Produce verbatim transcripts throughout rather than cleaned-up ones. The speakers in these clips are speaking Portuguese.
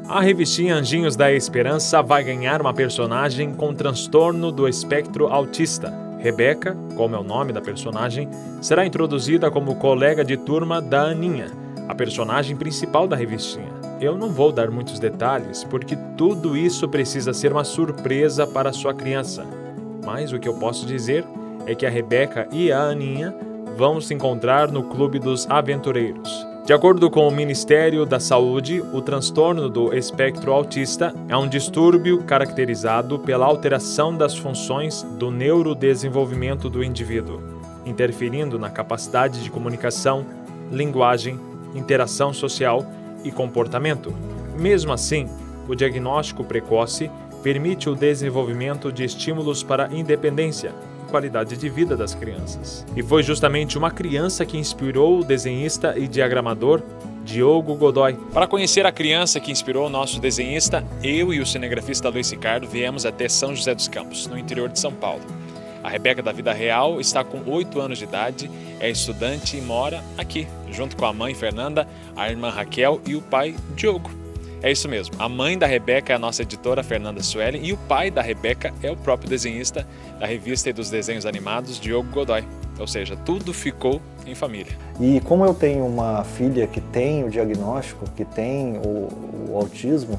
A revistinha Anjinhos da Esperança vai ganhar uma personagem com transtorno do espectro autista. Rebeca, como é o nome da personagem, será introduzida como colega de turma da Aninha, a personagem principal da revistinha. Eu não vou dar muitos detalhes, porque tudo isso precisa ser uma surpresa para sua criança. Mas o que eu posso dizer é que a Rebeca e a Aninha vão se encontrar no Clube dos Aventureiros. De acordo com o Ministério da Saúde, o transtorno do espectro autista é um distúrbio caracterizado pela alteração das funções do neurodesenvolvimento do indivíduo, interferindo na capacidade de comunicação, linguagem, interação social e comportamento. Mesmo assim, o diagnóstico precoce permite o desenvolvimento de estímulos para a independência e qualidade de vida das crianças. E foi justamente uma criança que inspirou o desenhista e diagramador Diogo Godoy. Para conhecer a criança que inspirou o nosso desenhista, eu e o cinegrafista Luiz Ricardo viemos até São José dos Campos, no interior de São Paulo. A Rebeca da vida real está com oito anos de idade, é estudante e mora aqui, junto com a mãe Fernanda, a irmã Raquel e o pai Diogo. É isso mesmo, a mãe da Rebeca é a nossa editora Fernanda Suelen e o pai da Rebeca é o próprio desenhista da revista e dos desenhos animados Diogo Godoy. Ou seja, tudo ficou em família. E como eu tenho uma filha que tem o diagnóstico, que tem o, o autismo,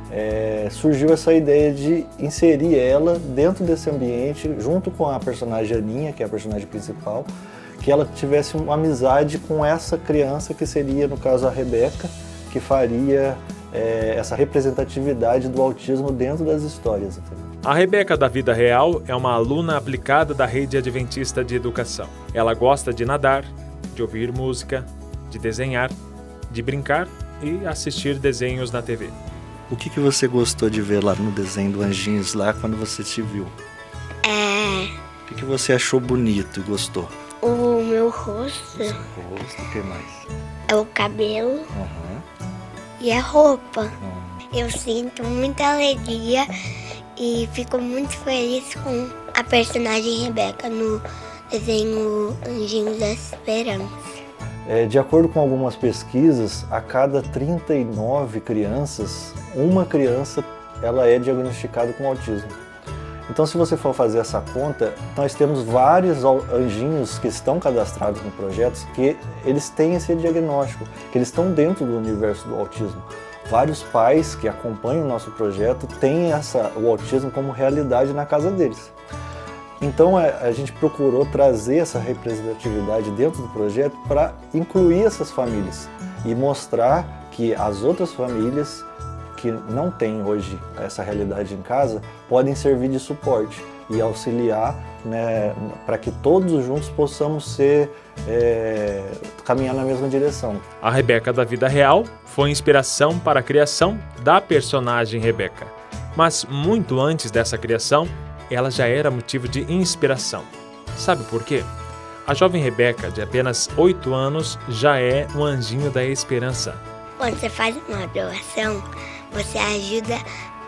é, surgiu essa ideia de inserir ela dentro desse ambiente, junto com a personagem Aninha, que é a personagem principal, que ela tivesse uma amizade com essa criança que seria, no caso, a Rebeca, que faria é, essa representatividade do autismo dentro das histórias. Entendeu? A Rebeca da vida real é uma aluna aplicada da Rede Adventista de Educação. Ela gosta de nadar, de ouvir música, de desenhar, de brincar e assistir desenhos na T V. O que, que você gostou de ver lá no desenho do Anjinhos, lá quando você te viu? É... O que, que você achou bonito e gostou? O meu rosto. Seu rosto, o que mais? É o cabelo. Uhum. E a roupa. Uhum. Eu sinto muita alegria e fico muito feliz com a personagem Rebeca no desenho Anjinhos da Esperança. É, de acordo com algumas pesquisas, a cada trinta e nove crianças, uma criança ela é diagnosticada com autismo. Então, se você for fazer essa conta, nós temos vários anjinhos que estão cadastrados no projeto que eles têm esse diagnóstico, que eles estão dentro do universo do autismo. Vários pais que acompanham o nosso projeto têm essa, o autismo como realidade na casa deles. Então a gente procurou trazer essa representatividade dentro do projeto para incluir essas famílias e mostrar que as outras famílias que não têm hoje essa realidade em casa podem servir de suporte e auxiliar, né, para que todos juntos possamos ser, é, caminhar na mesma direção. A Rebeca da vida real foi inspiração para a criação da personagem Rebeca, mas muito antes dessa criação, ela já era motivo de inspiração. Sabe por quê? A jovem Rebeca, de apenas oito anos, já é um anjinho da esperança. Quando você faz uma doação, você ajuda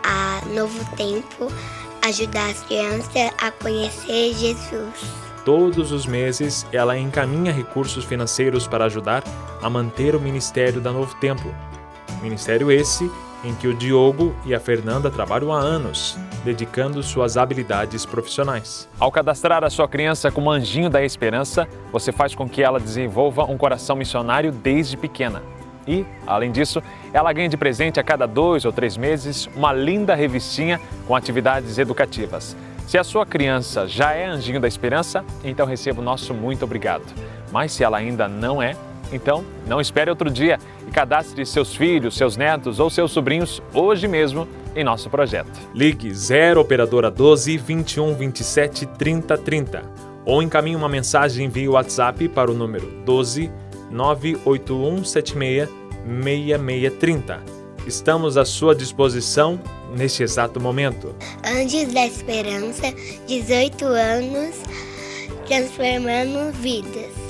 a Novo Tempo, ajudar as crianças a conhecer Jesus. Todos os meses, ela encaminha recursos financeiros para ajudar a manter o ministério da Novo Tempo. Ministério esse em que o Diogo e a Fernanda trabalham há anos, dedicando suas habilidades profissionais. Ao cadastrar a sua criança como anjinho da esperança, você faz com que ela desenvolva um coração missionário desde pequena. E, além disso, ela ganha de presente a cada dois ou três meses uma linda revistinha com atividades educativas. Se a sua criança já é anjinho da esperança, então receba o nosso muito obrigado. Mas se ela ainda não é, então não espere outro dia e cadastre seus filhos, seus netos ou seus sobrinhos hoje mesmo em nosso projeto. Ligue zero operadora doze, vinte e um, vinte e sete, trinta, trinta ou encaminhe uma mensagem via WhatsApp para o número doze, nove oito um sete seis, seis seis três zero. Estamos à sua disposição neste exato momento. Anjos da Esperança, dezoito anos, transformando vidas.